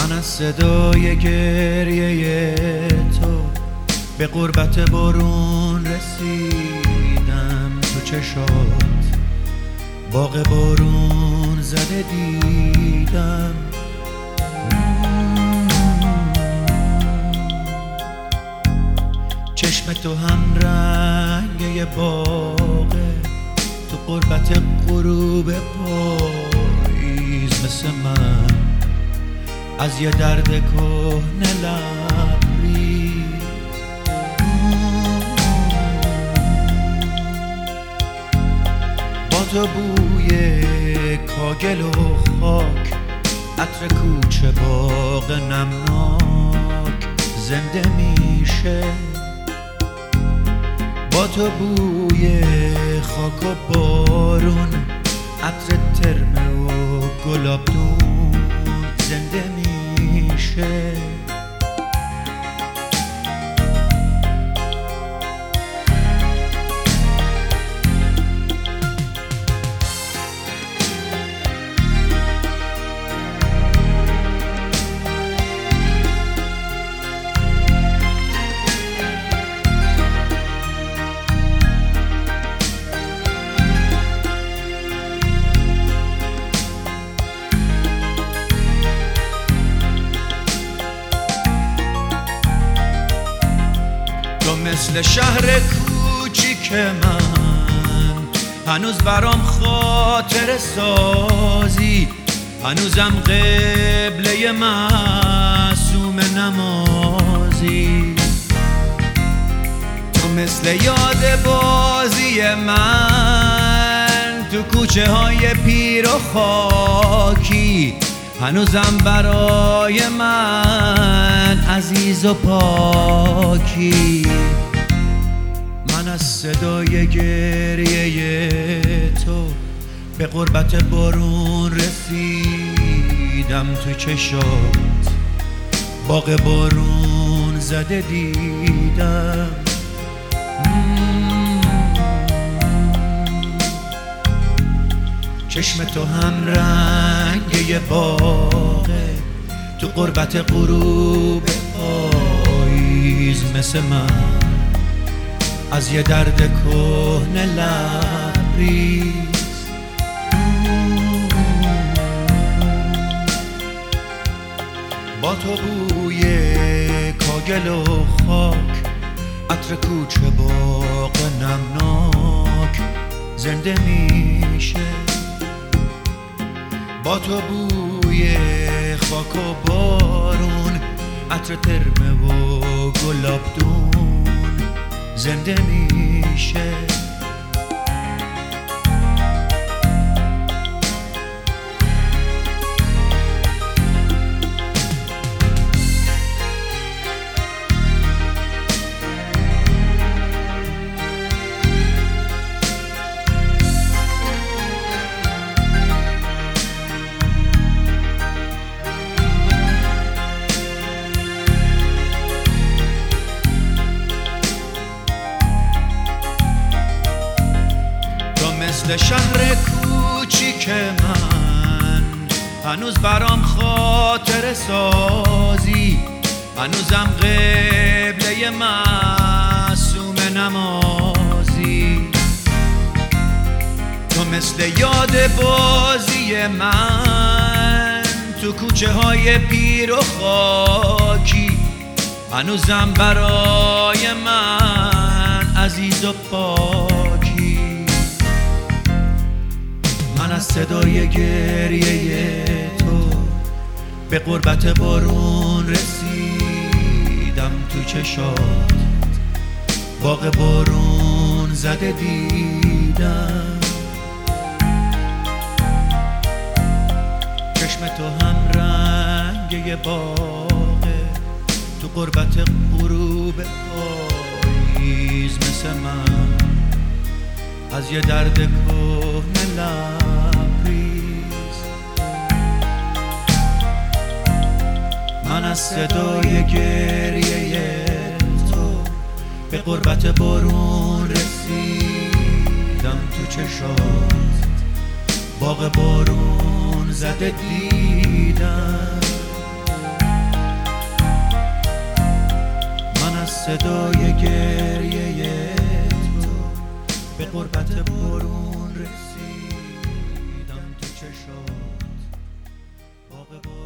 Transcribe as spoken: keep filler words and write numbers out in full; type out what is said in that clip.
من از صدای گریه تو به غربت بارون رسیدم، تو چشات باغ بارون زده دیدم. چشم تو هم رنگ باغه، تو غربت غروب پاییز مثل من از یه درد کهنه لبریز. با تو بوی کاگل و خاک، عطر کوچه باغ نمناک زنده میشه. با تو بوی خاک و بارون، عطر ترمه و گلابدون زنده میشه. مثل شهر کوچیک من هنوز برام خاطر سازی، هنوزم قبله معصوم نمازی. تو مثل یاد بازی من تو کوچه های پیر و خاکی، هنوزم برای من عزیز و پاکی. من از صدای گریه تو به غربت بارون رسیدم، تو چشات باغ بارون زده دیدم. چشم تو هم رنگ باغه، تو غربت غروب پاییز مثل من از یه درد کهنه لبریز. با تو بوی کاگل و خاک، عطر کوچه باغ نمناک زنده میشه. با تو بوی خاک و بارون، عطر ترمه و گلابدون زنده میشه. مثل شهر کوچیک من هنوز برام خاطر سازی، هنوزم قبله معصوم نمازی. تو مثل یاد بازی من تو کوچه های پیر و خاکی، هنوزم برای من عزیز و پاکی. من از صدای گریه تو به غربت بارون رسیدم، تو چشات باغ بارون زده دیدم. چشم تو هم رنگ باغه، تو غربت غروب پاییز مثل من از یه درد کهنه لبریز. من از صدای گریه تو به غربت بارون رسیدم، تو چشات باغ بارون زده دیدم. صدای گریه تو به قربت برون رسیدم تو چشات باغ